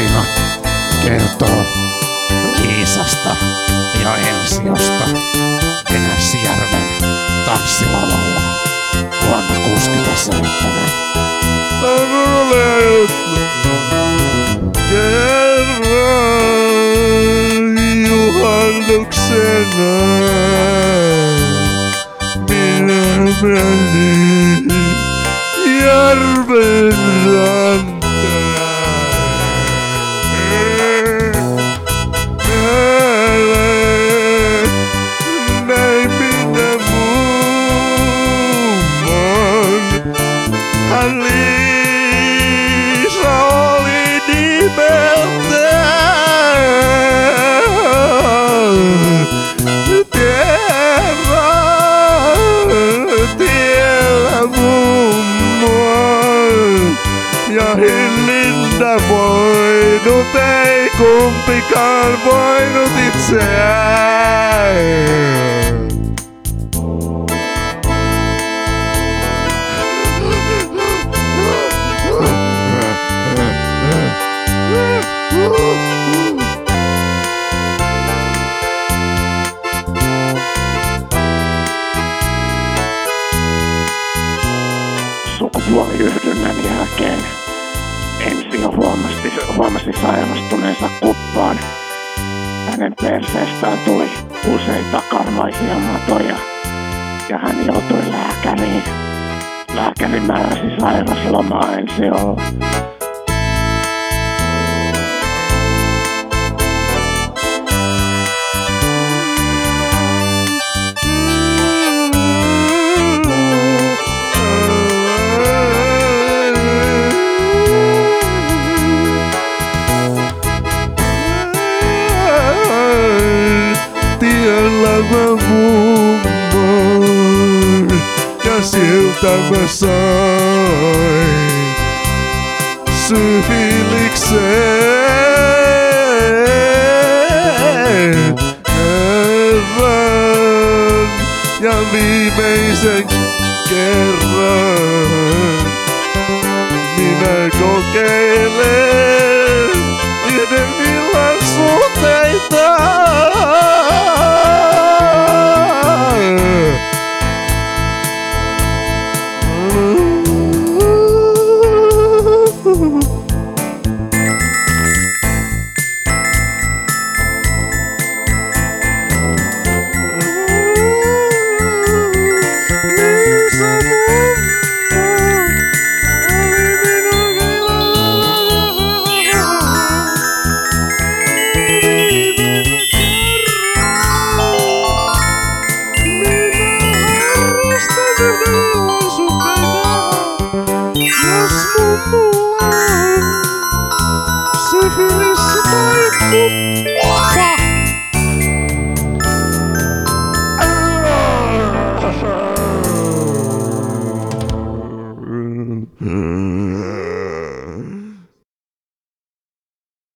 tarina kertoo Liisasta ja Ensiosta Venäsjärven tanssilavalla vuonna 1967. Kerran juhannuksena minä menin järven rantaan. Näin minä mummon. Hän Liisa oli nimeltään. Tiellä mummoa ja hillintä voinut, ei kumpikaan voinut itseään. Sukupuoliyhdynnän jälkeen Ensio huomasi sairastuneensa kuppaan. Hänen perseestään tuli useita karvaisia matoja ja hän joutui lääkäriin. Lääkäri määräsi sairaslomaa Ensiolle. Tiellä mä mummon ja siltä mä sain syfiilikseen kerran ja viimeisen kerran minä kokeilen yhden illan suhteita. Syfilis tai kuppa.